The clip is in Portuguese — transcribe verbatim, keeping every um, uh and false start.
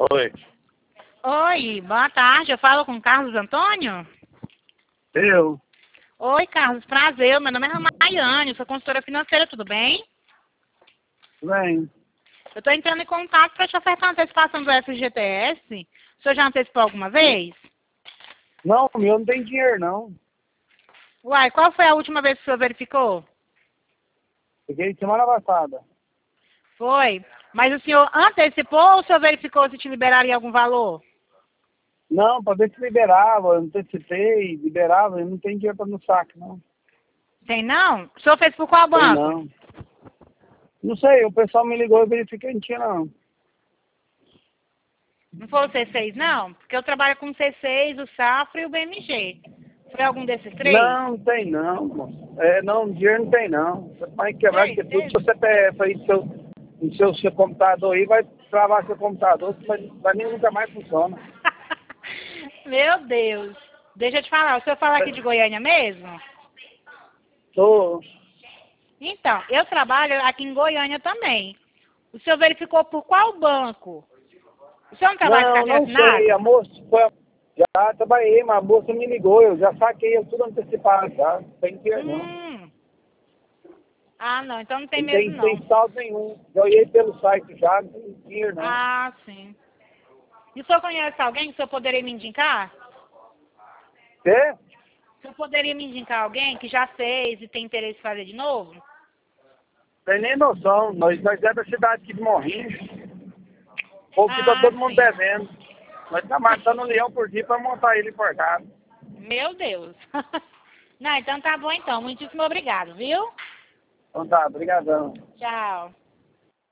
Oi. Oi, boa tarde. Eu falo com Carlos Antônio? Eu? Oi, Carlos, prazer. Meu nome é Ramayane, sou consultora financeira, tudo bem? Bem. Eu estou entrando em contato para te ofertar uma antecipação do F G T S. O senhor já antecipou alguma vez? Não, meu não tem dinheiro, não. Uai, qual foi a última vez que o senhor verificou? Fiquei semana passada. Foi. Mas o senhor antecipou ou o senhor verificou se te liberaria algum valor? Não, para ver se liberava, eu antecipei, liberava, eu não tenho dinheiro para no saque, não. Tem não? O senhor fez por qual Tem banco? não. Não sei, o pessoal me ligou e verifiquei, não tinha não. Não foi o C seis, não? Porque eu trabalho com o C seis, o Safra e o B M G. Foi algum desses três? Não, não tem não, moço. É, não, dinheiro não tem não. Você vai quebrar Tem, que tudo, tem. seu C P F aí, seu, no seu, seu computador aí, vai travar seu computador, vai, vai nem nunca mais funciona. Meu Deus. Deixa eu te falar, o senhor fala aqui de Goiânia mesmo? Tô. Então, eu trabalho aqui em Goiânia também. O senhor verificou por qual banco? O senhor não trabalha com Não, carteira não sei, a assinada? moça foi, já trabalhei, mas a moça me ligou, eu já saquei eu tudo antecipado, já, não tem dinheiro não. Hum. Ah, não, então não tem Não mesmo tem, não. tem saldo nenhum. Já olhei pelo site já, não tem dinheiro não. Ah, sim. E o senhor conhece alguém que o senhor poderia me indicar? Quê? O senhor poderia me indicar alguém que já fez e tem interesse em fazer de novo? Tem nem noção, nós, nós é da cidade aqui de Morrinhos. O povo fica Ah, todo mundo sim. devendo. Nós estamos matando um leão por dia para montar ele enforcado. Meu Deus. Não, então tá bom então. Muitíssimo obrigado, viu? Então tá, brigadão. Tchau.